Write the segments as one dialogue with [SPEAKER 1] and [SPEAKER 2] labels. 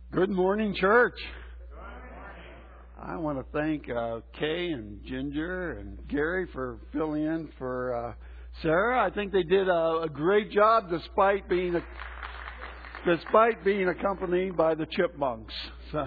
[SPEAKER 1] Good morning, church. I want to thank Kay and Ginger and Gary for filling in for Sarah. I think they did a great job despite being accompanied by the chipmunks. So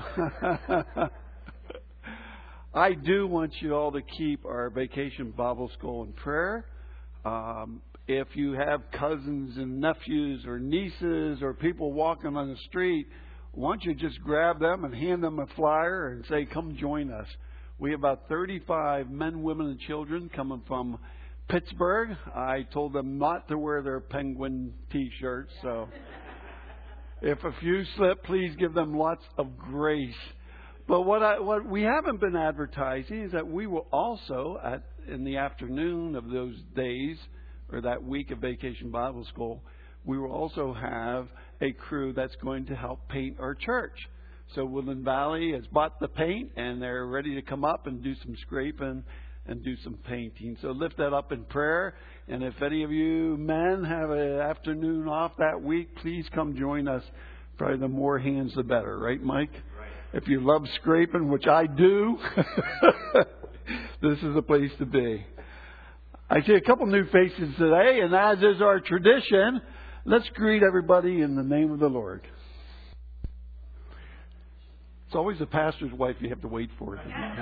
[SPEAKER 1] I do want you all to keep our Vacation Bible School in prayer. If you have cousins and nephews or nieces or people walking on the street, why don't you just grab them and hand them a flyer and say, come join us. We have about 35 men, women, and children coming from Pittsburgh. I told them not to wear their penguin T-shirts, so if a few slip, please give them lots of grace. But what we haven't been advertising is that we will also, in the afternoon of those days, or that week of Vacation Bible School, we will also have a crew that's going to help paint our church. So Woodland Valley has bought the paint, and they're ready to come up and do some scraping and do some painting. So lift that up in prayer. And if any of you men have an afternoon off that week, please come join us. Probably the more hands, the better. Right, Mike? Right. If you love scraping, which I do, this is the place to be. I see a couple new faces today, and as is our tradition, let's greet everybody in the name of the Lord. It's always the pastor's wife you have to wait for.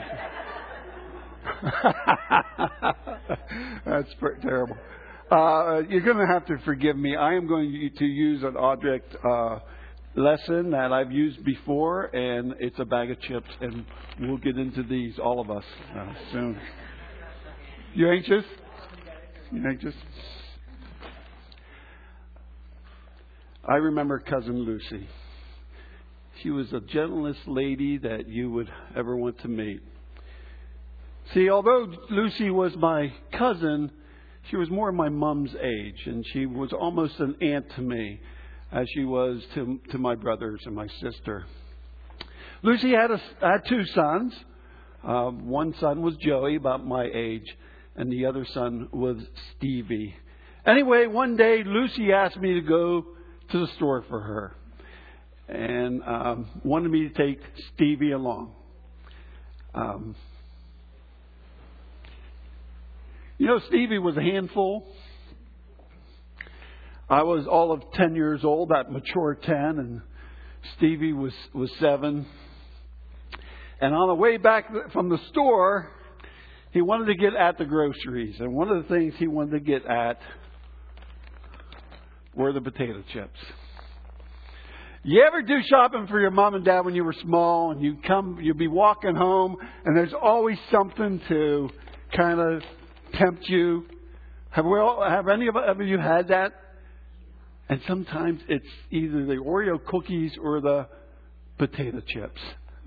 [SPEAKER 1] That's terrible. You're going to have to forgive me. I am going to use an object lesson that I've used before, and it's a bag of chips, and we'll get into these, all of us, soon. You anxious? You anxious? I remember Cousin Lucy. She was the gentlest lady that you would ever want to meet. See, although Lucy was my cousin, she was more my mom's age, and she was almost an aunt to me, as she was to my brothers and my sister. Lucy had two sons. One son was Joey, about my age, and the other son was Stevie. Anyway, one day Lucy asked me to go to the store for her, and wanted me to take Stevie along. Stevie was a handful. I was all of 10 years old, that mature 10, and Stevie was 7. And on the way back from the store, he wanted to get at the groceries, and one of the things he wanted to get at were the potato chips. You ever do shopping for your mom and dad when you were small, and you'll be walking home, and there's always something to kind of tempt you? Have any of you had that? And sometimes it's either the Oreo cookies or the potato chips.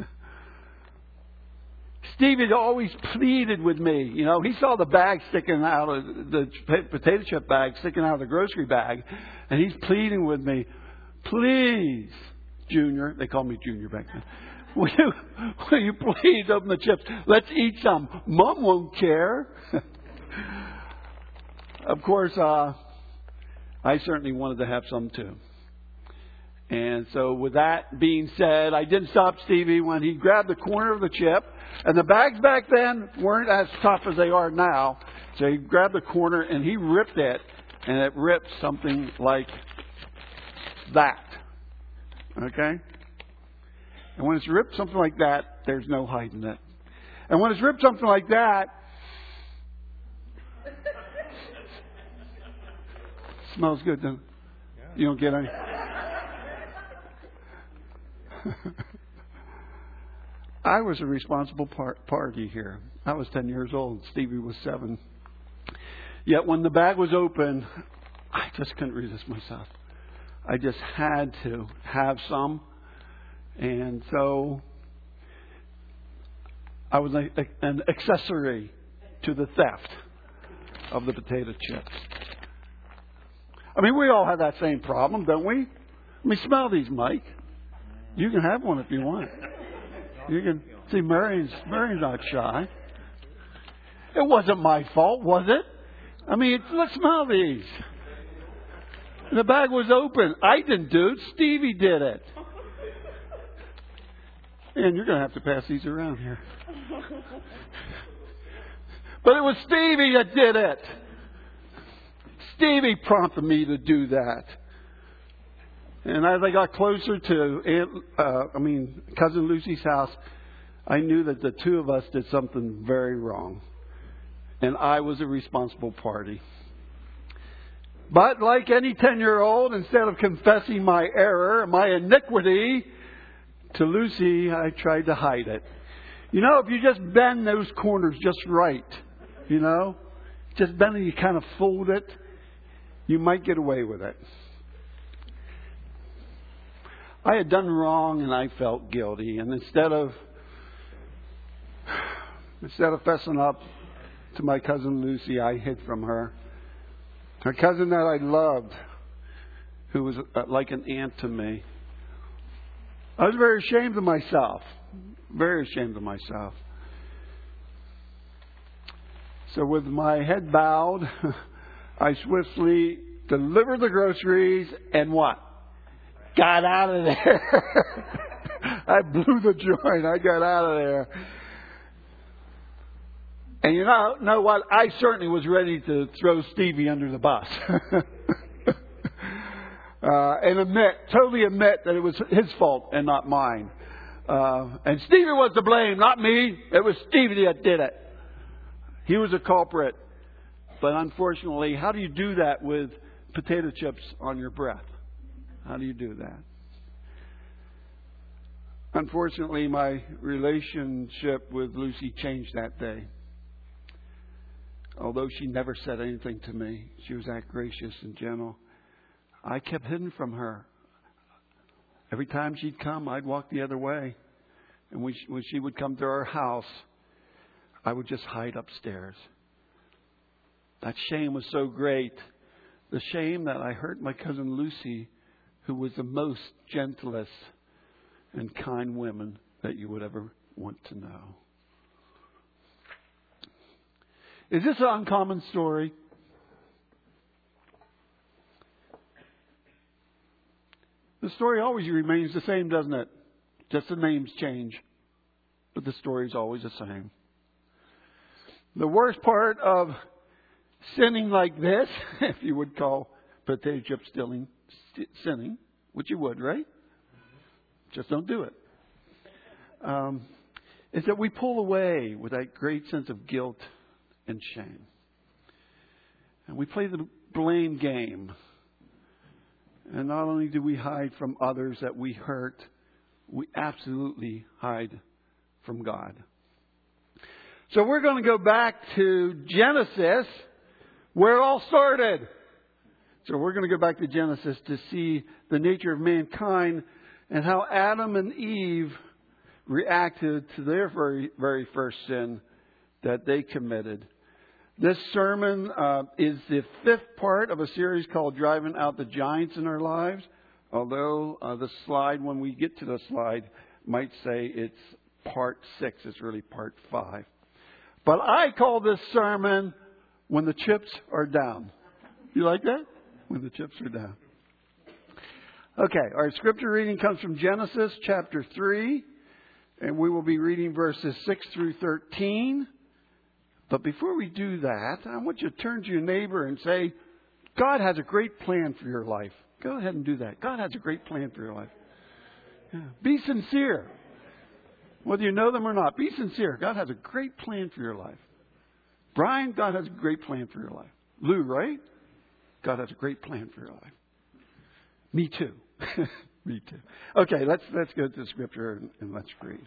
[SPEAKER 1] Stevie always pleaded with me. He saw the bag sticking out of the potato chip bag sticking out of the grocery bag, and he's pleading with me, please, Junior. They called me Junior back then. Will you please open the chips? Let's eat some. Mom won't care. Of course, I certainly wanted to have some too. And so with that being said, I didn't stop Stevie when he grabbed the corner of the chip. And the bags back then weren't as tough as they are now. So he grabbed the corner and he ripped it. And it ripped something like that. Okay? And when it's ripped something like that, there's no hiding it. And when it's ripped something like that, smells good, doesn't it? You don't get any? I was a responsible party here. I was 10 years old. Stevie was 7. Yet when the bag was open, I just couldn't resist myself. I just had to have some. And so I was an accessory to the theft of the potato chips. I mean, we all have that same problem, don't we? Let me smell these, Mike. You can have one if you want. You can see Marion's not shy. It wasn't my fault, was it? I mean, let's smell these. The bag was open. I didn't do it. Stevie did it. And you're going to have to pass these around here. But it was Stevie that did it. Stevie prompted me to do that. And as I got closer to Cousin Lucy's house, I knew that the two of us did something very wrong. And I was a responsible party. But like any 10-year-old, instead of confessing my error, my iniquity to Lucy, I tried to hide it. You know, if you just bend those corners just right, you know, just bend it, you kind of fold it, you might get away with it. I had done wrong and I felt guilty. And instead of fessing up to my cousin Lucy, I hid from her. A cousin that I loved, who was like an aunt to me. I was very ashamed of myself. Very ashamed of myself. So with my head bowed, I swiftly delivered the groceries and what? Got out of there. I blew the joint. I got out of there. And you know what? I certainly was ready to throw Stevie under the bus. And totally admit that it was his fault and not mine. And Stevie was to blame, not me. It was Stevie that did it. He was a culprit. But unfortunately, how do you do that with potato chips on your breath? How do you do that? Unfortunately, my relationship with Lucy changed that day. Although she never said anything to me, she was that gracious and gentle. I kept hidden from her. Every time she'd come, I'd walk the other way. And when she would come to our house, I would just hide upstairs. That shame was so great. The shame that I hurt my cousin Lucy, who was the most gentlest and kind woman that you would ever want to know. Is this an uncommon story? The story always remains the same, doesn't it? Just the names change. But the story is always the same. The worst part of sinning like this, if you would call potato chip sinning, which you would, right? Just don't do it. Is that we pull away with that great sense of guilt and shame. And we play the blame game. And not only do we hide from others that we hurt, we absolutely hide from God. So we're going to go back to Genesis, where it all started. So we're going to go back to Genesis to see the nature of mankind and how Adam and Eve reacted to their very, very first sin that they committed. This sermon is the fifth part of a series called Driving Out the Giants in Our Lives. Although the slide, when we get to the slide, might say it's part 6. It's really part 5. But I call this sermon When the Chips Are Down. You like that? When the chips are down. Okay, our scripture reading comes from Genesis chapter 3. And we will be reading verses 6 through 13. But before we do that, I want you to turn to your neighbor and say, God has a great plan for your life. Go ahead and do that. God has a great plan for your life. Yeah. Be sincere. Whether you know them or not, be sincere. God has a great plan for your life. Brian, God has a great plan for your life. Lou, right? God has a great plan for your life. Me too. Me too. Okay, let's go to the scripture and let's read.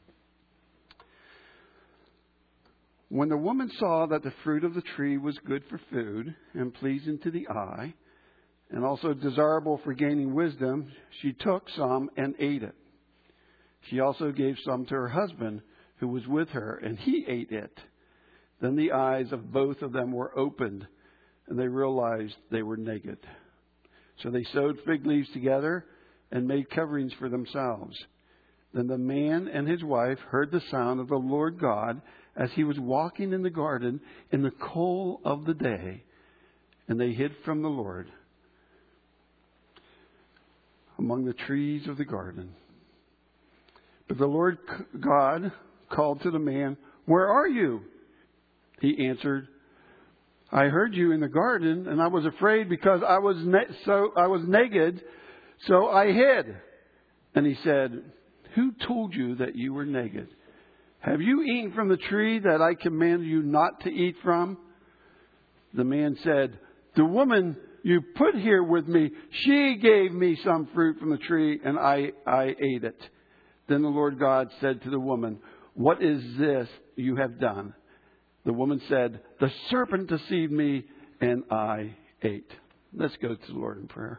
[SPEAKER 1] When the woman saw that the fruit of the tree was good for food and pleasing to the eye, and also desirable for gaining wisdom, she took some and ate it. She also gave some to her husband who was with her, and he ate it. Then the eyes of both of them were opened, and they realized they were naked. So they sewed fig leaves together and made coverings for themselves. Then the man and his wife heard the sound of the Lord God as he was walking in the garden in the cool of the day, and they hid from the Lord among the trees of the garden. But the Lord God called to the man, "Where are you?" He answered, "I heard you in the garden, and I was afraid because I was naked, so I hid." And he said, "Who told you that you were naked? Have you eaten from the tree that I commanded you not to eat from?" The man said, "The woman you put here with me, she gave me some fruit from the tree, and I ate it." Then the Lord God said to the woman, "What is this you have done?" The woman said, "The serpent deceived me, and I ate." Let's go to the Lord in prayer.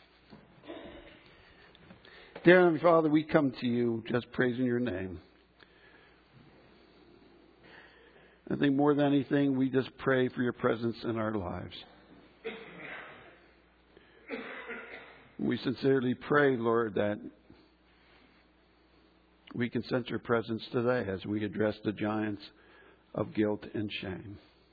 [SPEAKER 1] Dear Heavenly Father, we come to you just praising your name. I think more than anything, we just pray for your presence in our lives. We sincerely pray, Lord, that we can sense your presence today as we address the giants of guilt and shame.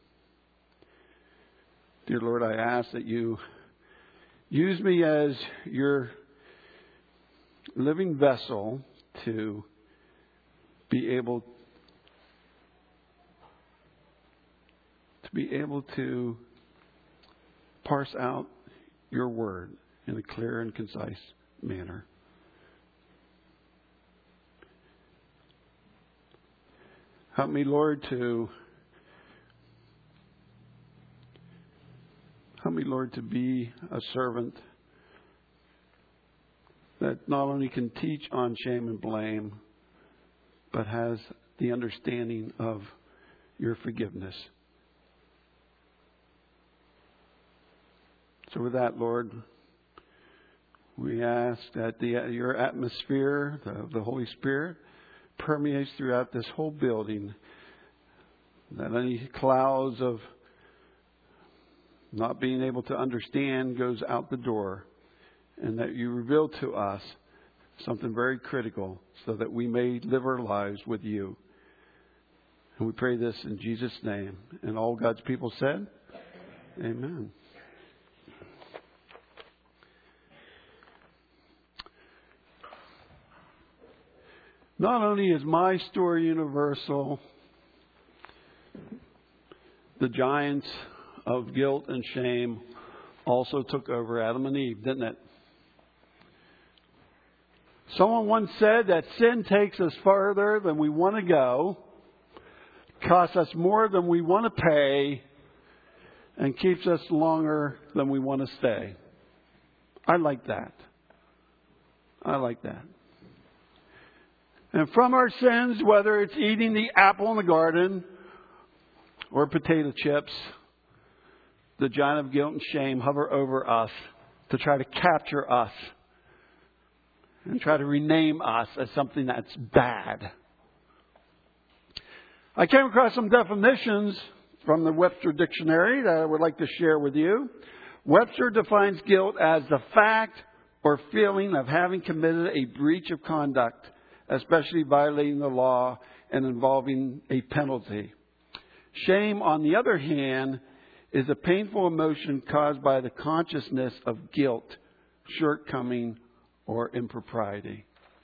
[SPEAKER 1] Dear Lord, I ask that you use me as your living vessel to be able to parse out your word in a clear and concise manner. Help me, Lord, to be a servant that not only can teach on shame and blame, but has the understanding of your forgiveness. So with that, Lord, we ask that your atmosphere of the Holy Spirit permeates throughout this whole building, that any clouds of not being able to understand goes out the door, and that you reveal to us something very critical so that we may live our lives with you. And we pray this in Jesus' name. And all God's people said, Amen. Not only is my story universal, the giants of guilt and shame also took over Adam and Eve, didn't it? Someone once said that sin takes us farther than we want to go, costs us more than we want to pay, and keeps us longer than we want to stay. I like that. I like that. And from our sins, whether it's eating the apple in the garden or potato chips, the giant of guilt and shame hover over us to try to capture us and try to rename us as something that's bad. I came across some definitions from the Webster Dictionary that I would like to share with you. Webster defines guilt as the fact or feeling of having committed a breach of conduct, especially violating the law and involving a penalty. Shame, on the other hand, is a painful emotion caused by the consciousness of guilt, shortcoming, or impropriety.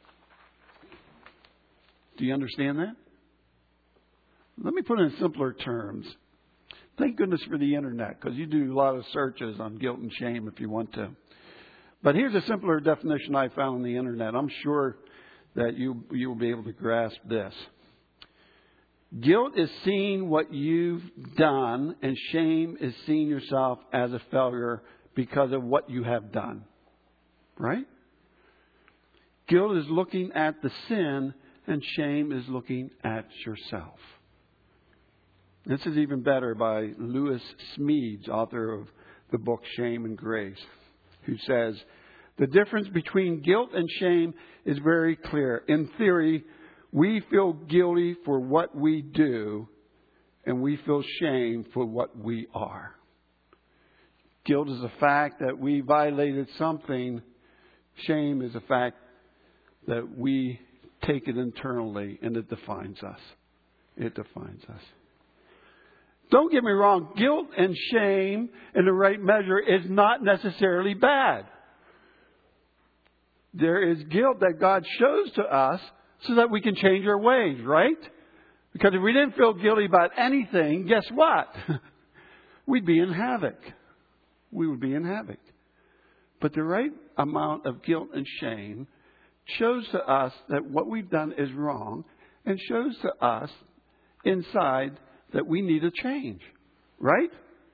[SPEAKER 1] Do you understand that? Let me put it in simpler terms. Thank goodness for the internet, because you do a lot of searches on guilt and shame if you want to. But here's a simpler definition I found on the internet. I'm sure that you will be able to grasp this. Guilt is seeing what you've done, and shame is seeing yourself as a failure because of what you have done. Right? Guilt is looking at the sin, and shame is looking at yourself. This is even better by Lewis Smedes, author of the book Shame and Grace, who says, "The difference between guilt and shame is very clear. In theory, we feel guilty for what we do, and we feel shame for what we are. Guilt is a fact that we violated something. Shame is a fact that we take it internally, and it defines us. It defines us. Don't get me wrong, guilt and shame in the right measure is not necessarily bad. There is guilt that God shows to us so that we can change our ways, right? Because if we didn't feel guilty about anything, guess what? We'd be in havoc. We would be in havoc. But the right amount of guilt and shame shows to us that what we've done is wrong, and shows to us inside that we need a change, right?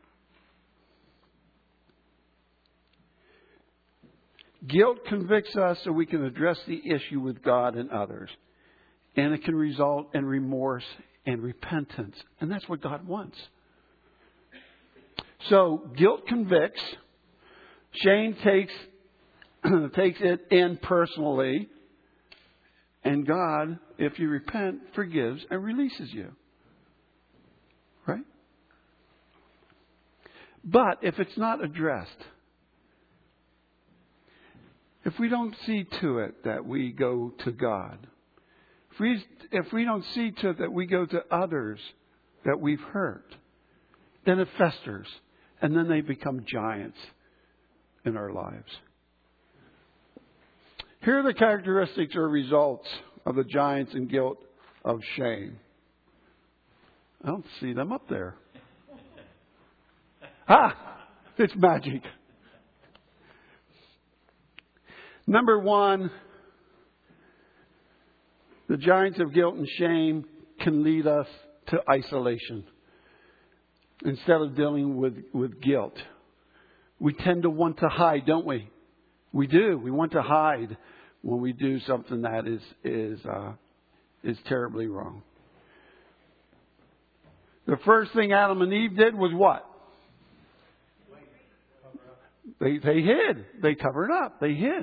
[SPEAKER 1] Guilt convicts us so we can address the issue with God and others. And it can result in remorse and repentance. And that's what God wants. So guilt convicts. Shame takes it in personally. And God, if you repent, forgives and releases you. Right? But if it's not addressed, if we don't see to it that we go to God, if we don't see to it that we go to others that we've hurt, then it festers. And then they become giants in our lives. Here are the characteristics or results of the giants and guilt of shame. I don't see them up there. It's magic. Number one, the giants of guilt and shame can lead us to isolation. Instead of dealing with guilt, we tend to want to hide, don't we? We do. We want to hide when we do something that is terribly wrong. The first thing Adam and Eve did was what? They hid. They covered up. They hid.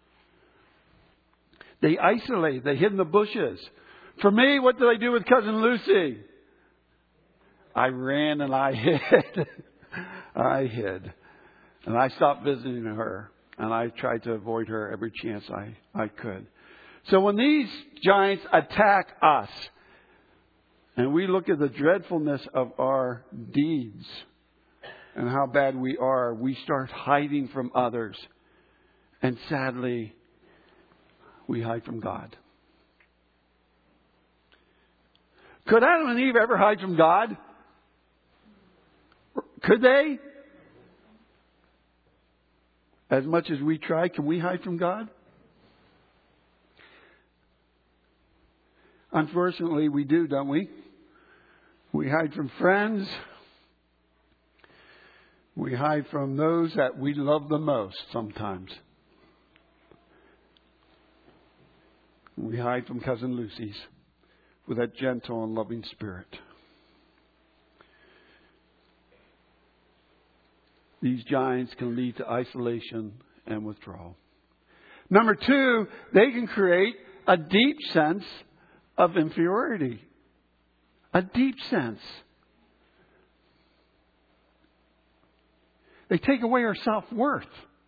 [SPEAKER 1] They isolated. They hid in the bushes. For me, what did I do with Cousin Lucy? I ran and I hid. I hid. And I stopped visiting her. And I tried to avoid her every chance I could. So when these giants attack us, and we look at the dreadfulness of our deeds and how bad we are, we start hiding from others. And sadly, we hide from God. Could Adam and Eve ever hide from God? Could they? As much as we try, can we hide from God? Unfortunately, we do, don't we? We hide from friends. We hide from those that we love the most sometimes. We hide from Cousin Lucy's with that gentle and loving spirit. These giants can lead to isolation and withdrawal. Number two, they can create a deep sense of inferiority. A deep sense. They take away our self-worth.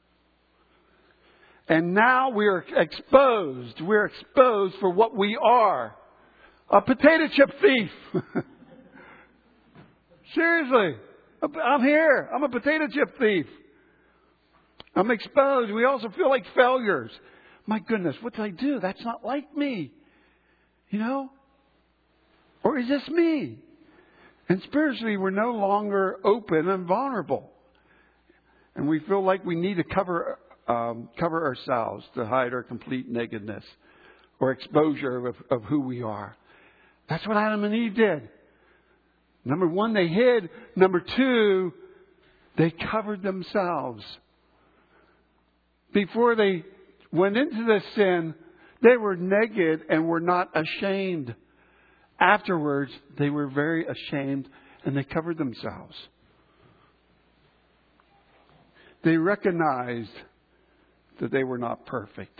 [SPEAKER 1] And now we are exposed. We're exposed for what we are. A potato chip thief. Seriously. I'm here. I'm a potato chip thief. I'm exposed. We also feel like failures. My goodness, what did I do? That's not like me. You know? Or is this me? And spiritually, we're no longer open and vulnerable. And we feel like we need to cover ourselves to hide our complete nakedness or exposure of who we are. That's what Adam and Eve did. Number one, they hid. Number two, they covered themselves. Before they went into this sin, they were naked and were not ashamed. Afterwards, they were very ashamed and they covered themselves. They recognized that they were not perfect.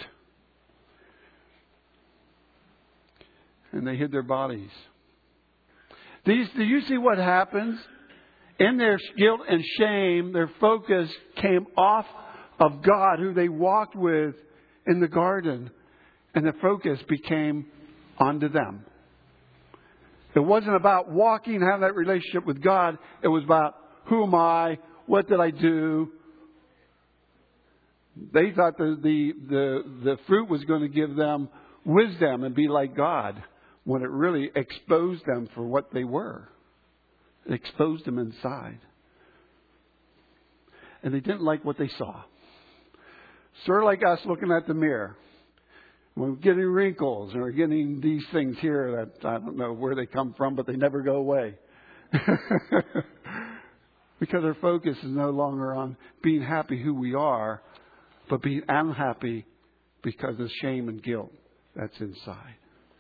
[SPEAKER 1] And they hid their bodies. Do you see what happens? In their guilt and shame, their focus came off of God, who they walked with in the garden. And the focus became onto them. It wasn't about walking and having that relationship with God. It was about, who am I? What did I do? They thought the fruit was going to give them wisdom and be like God, when it really exposed them for what they were. It exposed them inside. And they didn't like what they saw. Sort of like us looking at the mirror. We're getting wrinkles, and we're getting these things here that I don't know where they come from, but they never go away. Because our focus is no longer on being happy who we are, but being unhappy because of shame and guilt that's inside.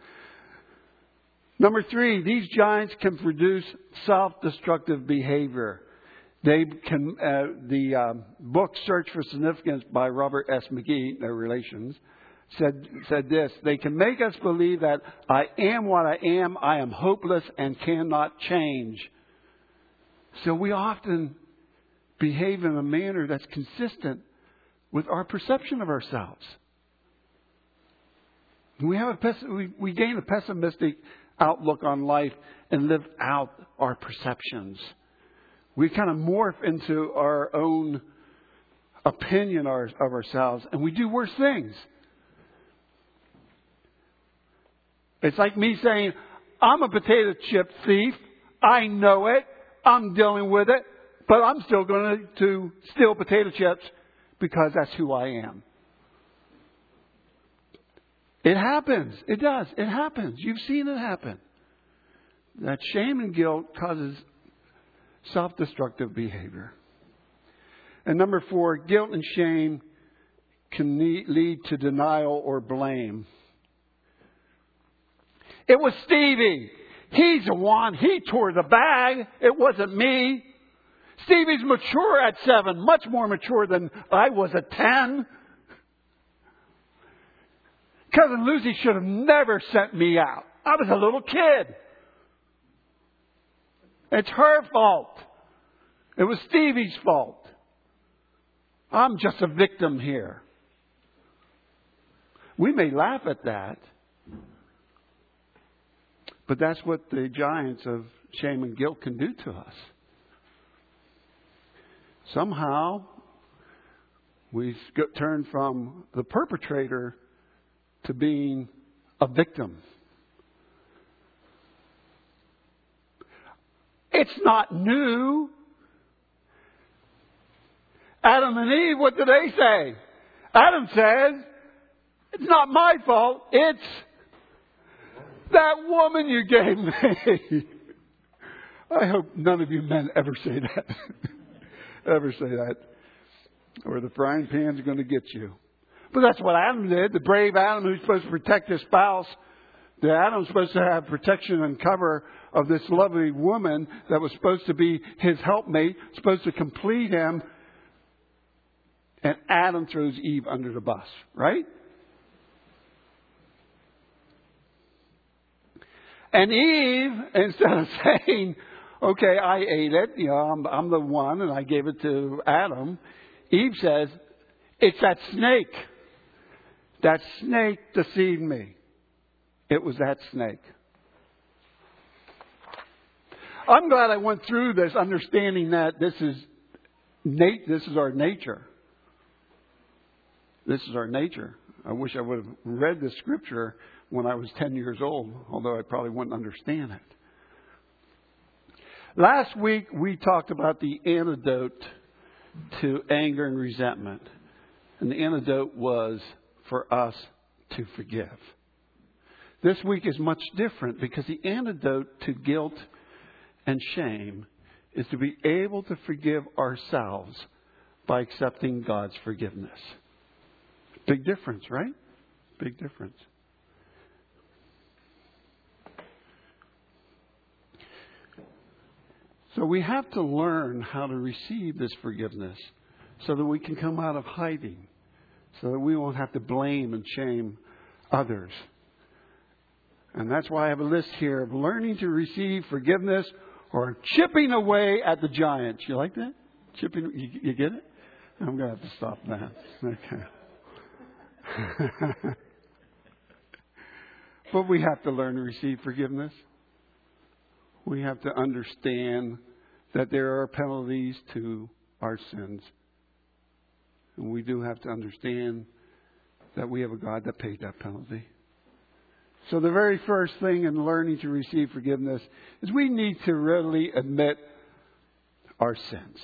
[SPEAKER 1] Number 3, these giants can produce self-destructive behavior. They can. The book Search for Significance by Robert S. McGee, no relations, said this: they can make us believe that I am what I am hopeless and cannot change. So we often behave in a manner that's consistent with our perception of ourselves. We gain a pessimistic outlook on life and live out our perceptions. We kind of morph into our own opinion of ourselves, and we do worse things. It's like me saying, I'm a potato chip thief. I know it. I'm dealing with it. But I'm still going to steal potato chips because that's who I am. It happens. It does. It happens. You've seen it happen. That shame and guilt causes self-destructive behavior. And number 4, guilt and shame can lead to denial or blame. It was Stevie. He's the one. He tore the bag. It wasn't me. Stevie's mature at 7, much more mature than I was at 10. Cousin Lucy should have never sent me out. I was a little kid. It's her fault. It was Stevie's fault. I'm just a victim here. We may laugh at that, but that's what the giants of shame and guilt can do to us. Somehow, we turn from the perpetrator to being a victim. It's not new. Adam and Eve, what do they say? Adam says, it's not my fault. It's that woman you gave me. I hope none of you men ever say that. Ever say that. Or the frying pan's going to get you. But that's what Adam did. The brave Adam who's supposed to protect his spouse. The Adam's supposed to have protection and cover of this lovely woman that was supposed to be his helpmate, supposed to complete him. And Adam throws Eve under the bus, right? And Eve, instead of saying, okay, I ate it, I'm the one and I gave it to Adam, Eve says, it's that snake. That snake deceived me. It was that snake. I'm glad I went through this understanding that this is our nature. This is our nature. I wish I would have read this scripture when I was 10 years old, although I probably wouldn't understand it. Last week we talked about the antidote to anger and resentment. And the antidote was for us to forgive. This week is much different because the antidote to guilt and shame is to be able to forgive ourselves by accepting God's forgiveness. Big difference, right? Big difference. So we have to learn how to receive this forgiveness so that we can come out of hiding, so that we won't have to blame and shame others. And that's why I have a list here of learning to receive forgiveness or chipping away at the giants. You like that? Chipping, you get it? I'm going to have to stop that. Okay. But we have to learn to receive forgiveness. We have to understand that there are penalties to our sins. And we do have to understand that we have a God that paid that penalty. So the very first thing in learning to receive forgiveness is we need to readily admit our sins.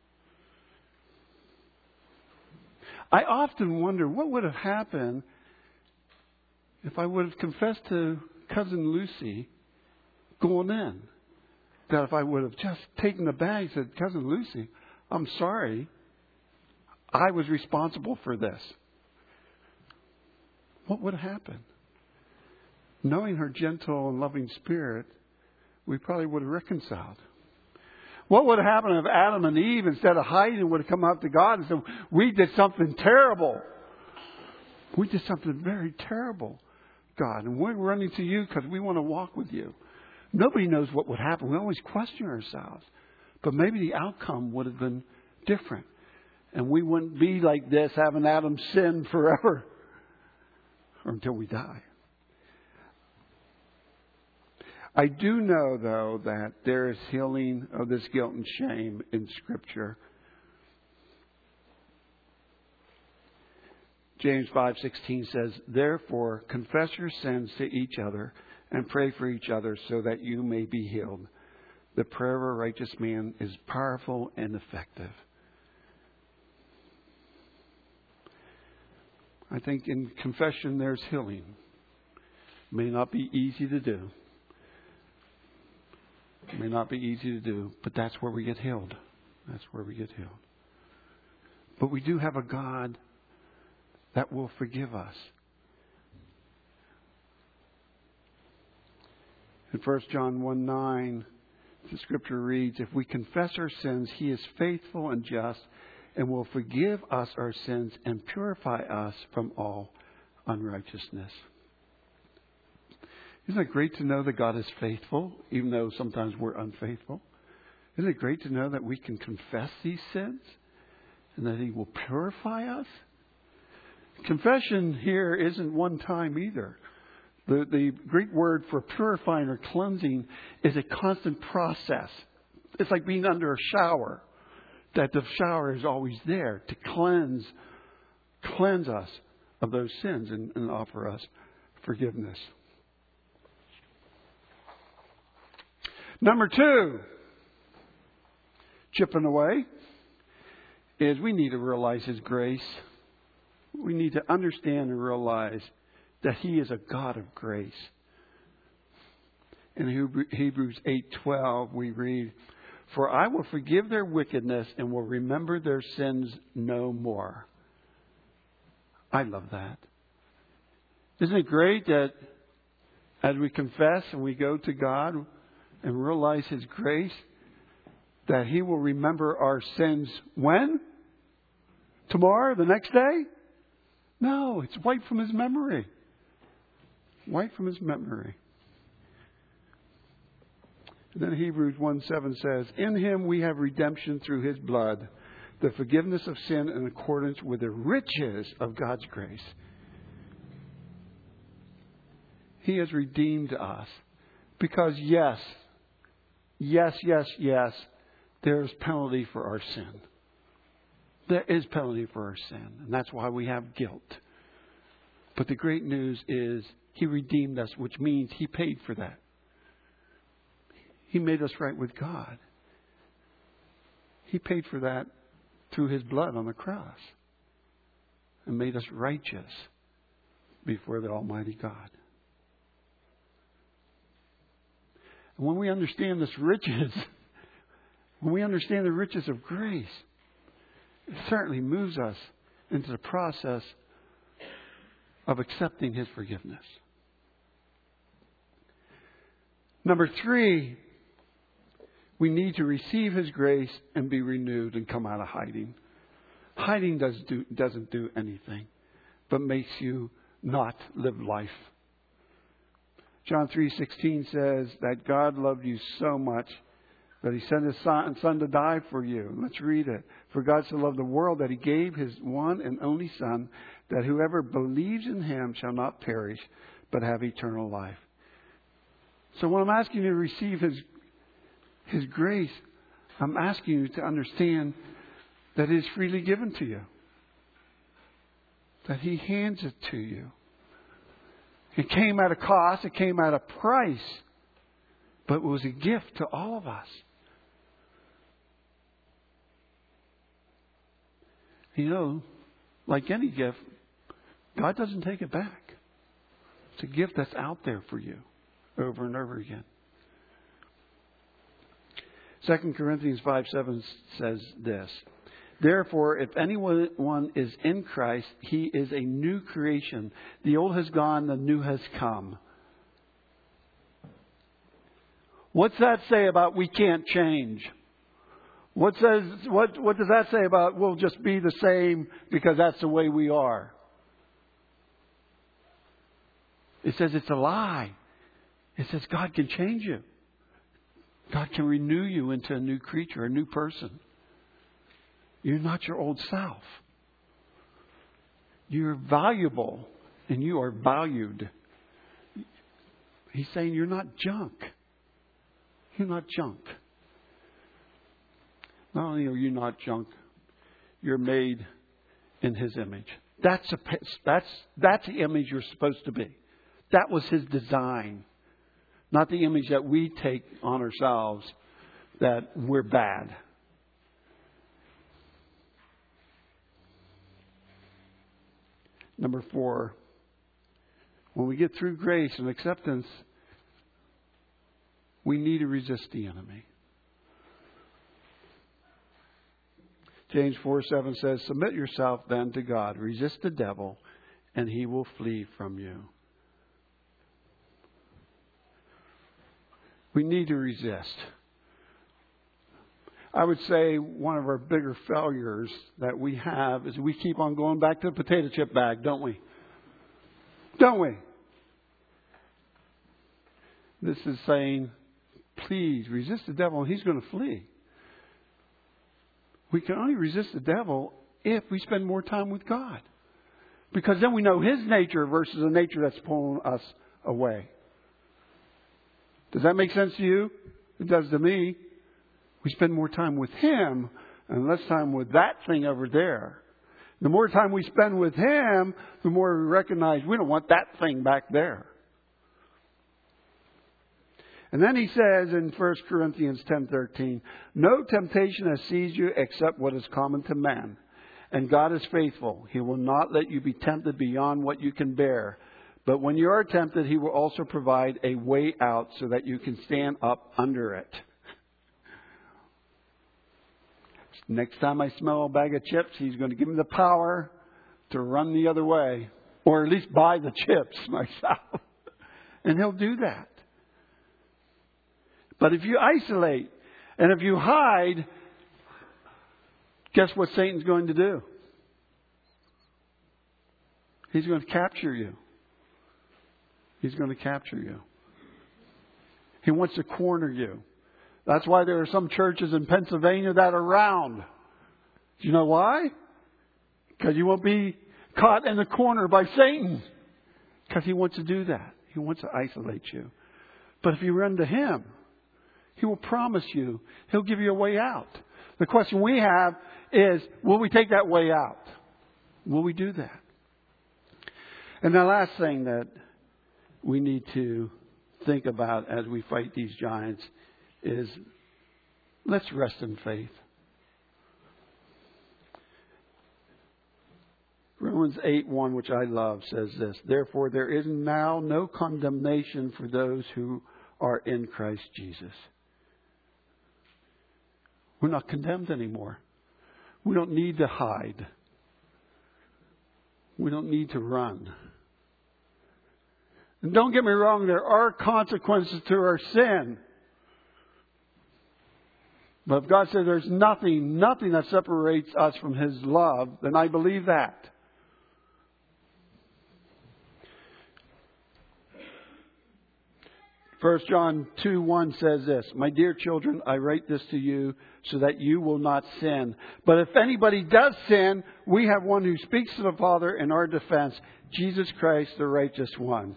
[SPEAKER 1] I often wonder what would have happened if I would have confessed to Cousin Lucy going in. That if I would have just taken the bag and said, Cousin Lucy, I'm sorry. I was responsible for this. What would have happened? Knowing her gentle and loving spirit, we probably would have reconciled. What would have happened if Adam and Eve, instead of hiding, would have come out to God and said, we did something terrible. We did something very terrible, God. And we're running to you because we want to walk with you. Nobody knows what would happen. We always question ourselves. But maybe the outcome would have been different. And we wouldn't be like this, having Adam sin forever. Or until we die. I do know, though, that there is healing of this guilt and shame in Scripture. James 5:16 says, therefore, confess your sins to each other and pray for each other so that you may be healed. The prayer of a righteous man is powerful and effective. I think in confession there's healing. It may not be easy to do. It may not be easy to do, but that's where we get healed. That's where we get healed. But we do have a God that will forgive us. In 1 John 1:9, the Scripture reads, if we confess our sins, He is faithful and just and will forgive us our sins and purify us from all unrighteousness. Isn't it great to know that God is faithful, even though sometimes we're unfaithful? Isn't it great to know that we can confess these sins and that He will purify us? Confession here isn't one time either. The Greek word for purifying or cleansing is a constant process. It's like being under a shower, that the shower is always there to cleanse us of those sins and offer us forgiveness. Number 2, chipping away, is we need to realize His grace. We need to understand and realize that He is a God of grace. In Hebrews 8:12 we read, for I will forgive their wickedness and will remember their sins no more. I love that. Isn't it great that as we confess and we go to God and realize His grace, that He will remember our sins when? Tomorrow? The next day? No, it's wiped from His memory. Wiped from His memory. And then Hebrews 1:7 says, in Him we have redemption through His blood, the forgiveness of sin in accordance with the riches of God's grace. He has redeemed us. Because yes, there is penalty for our sin. There is penalty for our sin. And that's why we have guilt. But the great news is He redeemed us, which means He paid for that. He made us right with God. He paid for that through His blood on the cross. And made us righteous before the Almighty God. And when we understand this riches, when we understand the riches of grace, it certainly moves us into the process of accepting His forgiveness. Number 3, we need to receive His grace and be renewed and come out of hiding. Hiding doesn't do anything, but makes you not live life. John 3:16 says that God loved you so much that He sent His Son to die for you. Let's read it. For God so loved the world that He gave His one and only Son, that whoever believes in Him shall not perish, but have eternal life. So when I'm asking you to receive His grace, I'm asking you to understand that it is freely given to you. That He hands it to you. It came at a cost. It came at a price. But it was a gift to all of us. You know, like any gift, God doesn't take it back. It's a gift that's out there for you over and over again. 2 Corinthians 5:7 says this. Therefore, if anyone is in Christ, he is a new creation. The old has gone, the new has come. What's that say about we can't change? What does that say about we'll just be the same because that's the way we are? It says it's a lie. It says God can change you. God can renew you into a new creature, a new person. You're not your old self. You're valuable and you are valued. He's saying you're not junk. You're not junk. Not only are you not junk, you're made in His image. That's the image you're supposed to be. That was His design. Not the image that we take on ourselves that we're bad. Number 4, when we get through grace and acceptance, we need to resist the enemy. James 4:7 says, submit yourself then to God. Resist the devil, and he will flee from you. We need to resist. I would say one of our bigger failures that we have is we keep on going back to the potato chip bag, don't we? Don't we? This is saying, please resist the devil and he's going to flee. We can only resist the devil if we spend more time with God. Because then we know His nature versus the nature that's pulling us away. Does that make sense to you? It does to me. We spend more time with Him and less time with that thing over there. The more time we spend with Him, the more we recognize we don't want that thing back there. And then he says in 1 Corinthians 10:13, no temptation has seized you except what is common to man. And God is faithful. He will not let you be tempted beyond what you can bear. But when you are tempted, He will also provide a way out so that you can stand up under it. Next time I smell a bag of chips, He's going to give me the power to run the other way. Or at least buy the chips myself. And He'll do that. But if you isolate and if you hide, guess what Satan's going to do? He's going to capture you. He's going to capture you. He wants to corner you. That's why there are some churches in Pennsylvania that are round. Do you know why? Because you won't be caught in the corner by Satan. Because he wants to do that. He wants to isolate you. But if you run to Him, He will promise you. He'll give you a way out. The question we have is, will we take that way out? Will we do that? And the last thing that we need to think about as we fight these giants is, let's rest in faith. Romans 8:1, which I love, says this. Therefore, there is now no condemnation for those who are in Christ Jesus. We're not condemned anymore. We don't need to hide. We don't need to run. And don't get me wrong, there are consequences to our sin. But if God says there's nothing that separates us from His love, then I believe that. 1 John 2:1 says this, my dear children, I write this to you so that you will not sin. But if anybody does sin, we have one who speaks to the Father in our defense, Jesus Christ, the righteous one.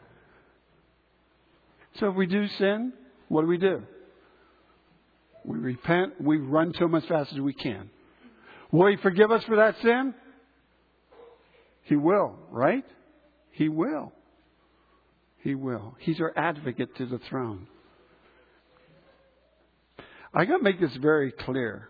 [SPEAKER 1] So if we do sin, what do? We repent, we run to Him as fast as we can. Will He forgive us for that sin? He will, right? He will. He will. He's our advocate to the throne. I got to make this very clear.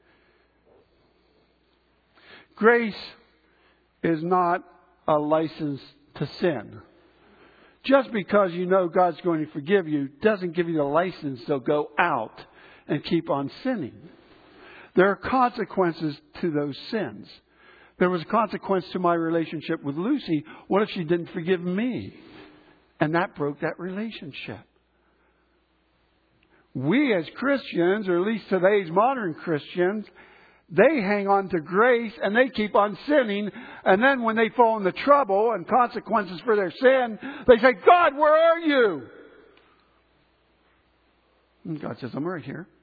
[SPEAKER 1] Grace is not a license to sin. Just because you know God's going to forgive you doesn't give you the license to go out and keep on sinning. There are consequences to those sins. There was a consequence to my relationship with Lucy. What if she didn't forgive me? And that broke that relationship. We as Christians, or at least today's modern Christians, they hang on to grace and they keep on sinning. And then when they fall into trouble and consequences for their sin, they say, God, where are you? And God says, I'm right here.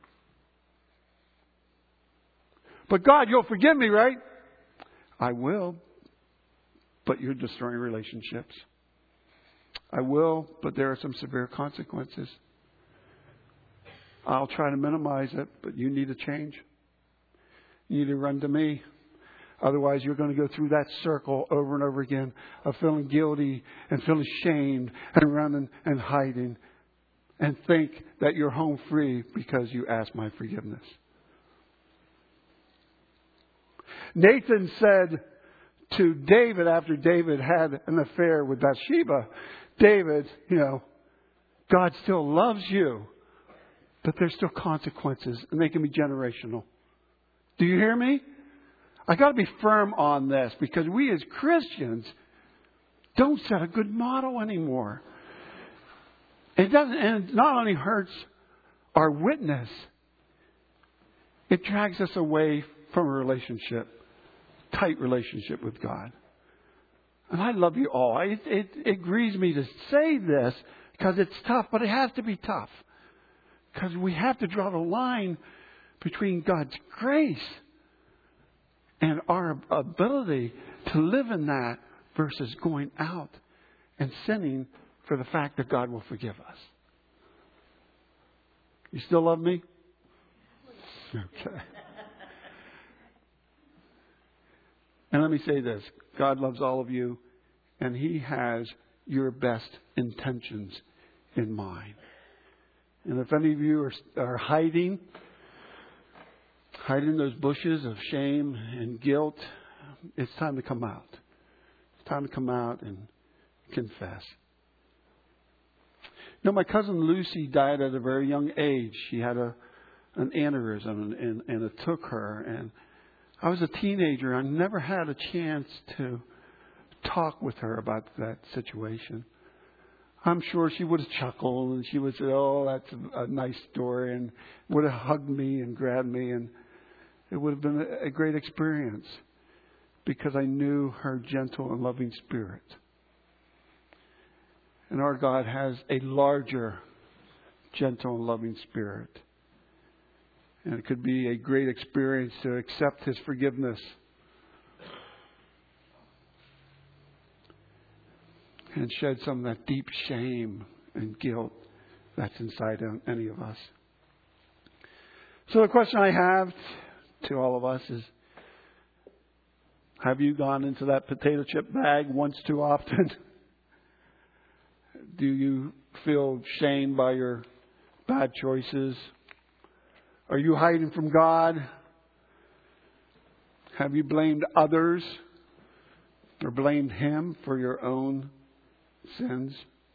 [SPEAKER 1] But God, you'll forgive me, right? I will, but you're destroying relationships. I will, but there are some severe consequences. I'll try to minimize it, but you need to change. You need to run to me. Otherwise, you're going to go through that circle over and over again of feeling guilty and feeling shamed and running and hiding and think that you're home free because you asked my forgiveness. Nathan said to David after David had an affair with Bathsheba, David, God still loves you, but there's still consequences and they can be generational. Do you hear me? I got to be firm on this because we as Christians don't set a good model anymore. It doesn't, and it not only hurts our witness, it drags us away from a tight relationship with God. And I love you all. It grieves me to say this because it's tough, but it has to be tough. Because we have to draw the line between God's grace and our ability to live in that versus going out and sinning for the fact that God will forgive us. You still love me? Okay. And let me say this. God loves all of you, and He has your best intentions in mind. And if any of you are hiding those bushes of shame and guilt, it's time to come out. It's time to come out and confess. My cousin Lucy died at a very young age. She had an aneurysm and it took her. And I was a teenager. I never had a chance to talk with her about that situation. I'm sure she would have chuckled and she would say, oh, that's a nice story, and would have hugged me and grabbed me, and it would have been a great experience because I knew her gentle and loving spirit. And our God has a larger, gentle and loving spirit. And it could be a great experience to accept His forgiveness and shed some of that deep shame and guilt that's inside any of us. So the question I have to all of us is, have you gone into that potato chip bag once too often? Do you feel shamed by your bad choices? Are you hiding from God? Have you blamed others or blamed Him for your own sins?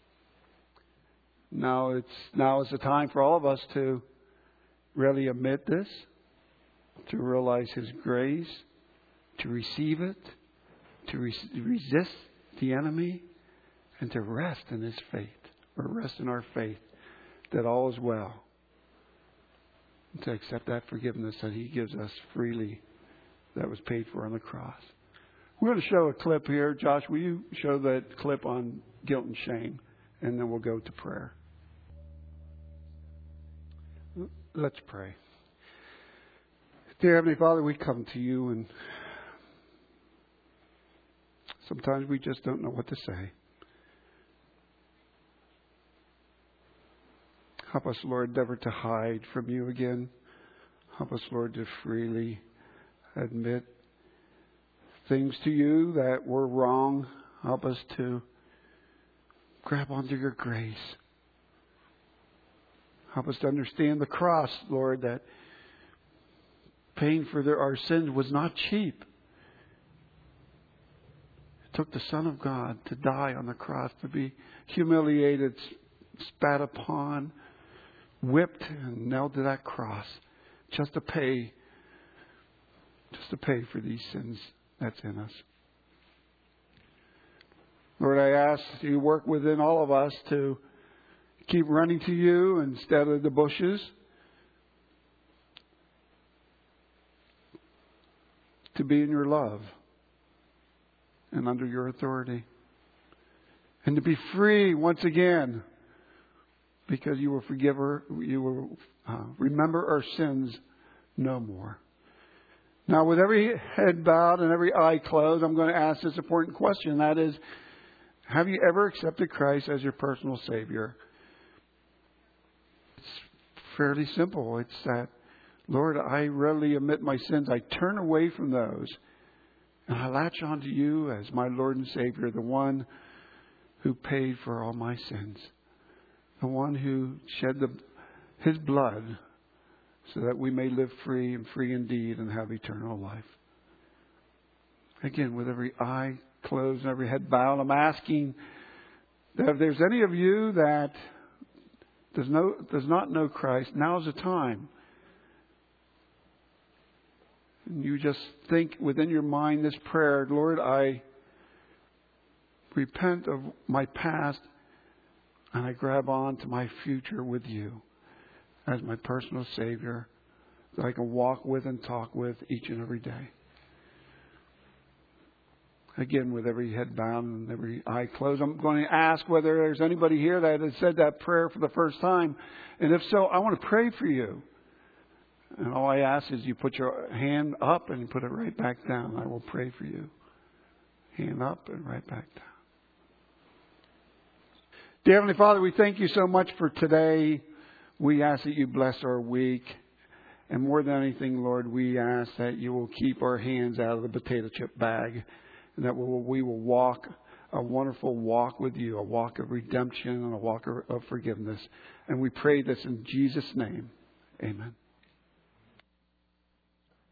[SPEAKER 1] Now is the time for all of us to really admit this, to realize His grace, to receive it, to resist the enemy, and to rest in His faith, or rest in our faith that all is well, and to accept that forgiveness that He gives us freely that was paid for on the cross. We're going to show a clip here. Josh, will you show that clip on guilt and shame? And then we'll go to prayer. Let's pray. Dear Heavenly Father, we come to you and sometimes we just don't know what to say. Help us, Lord, never to hide from you again. Help us, Lord, to freely admit things to you that were wrong. Help us to grab onto your grace. Help us to understand the cross, Lord, that paying for our sins was not cheap. It took the Son of God to die on the cross, to be humiliated, spat upon, whipped, and nailed to that cross, just to pay for these sins that's in us. Lord, I ask you work within all of us to keep running to you instead of the bushes. To be in your love and under your authority. And to be free once again, because you will remember our sins no more. Now, with every head bowed and every eye closed, I'm going to ask this important question. That is, have you ever accepted Christ as your personal Savior? It's fairly simple. It's that, Lord, I readily admit my sins. I turn away from those. And I latch on to you as my Lord and Savior, the one who paid for all my sins. The one who shed His blood so that we may live free and free indeed and have eternal life. Again, with every eye closed and every head bowed, I'm asking that if there's any of you that does not know Christ, now's the time. And you just think within your mind this prayer, Lord, I repent of my past and I grab on to my future with you as my personal Savior that I can walk with and talk with each and every day. Again, with every head bowed and every eye closed, I'm going to ask whether there's anybody here that has said that prayer for the first time. And if so, I want to pray for you. And all I ask is you put your hand up and you put it right back down. I will pray for you. Hand up and right back down. Dear Heavenly Father, we thank you so much for today. We ask that you bless our week. And more than anything, Lord, we ask that you will keep our hands out of the potato chip bag. And that we will walk a wonderful walk with you, a walk of redemption and a walk of forgiveness. And we pray this in Jesus' name. Amen.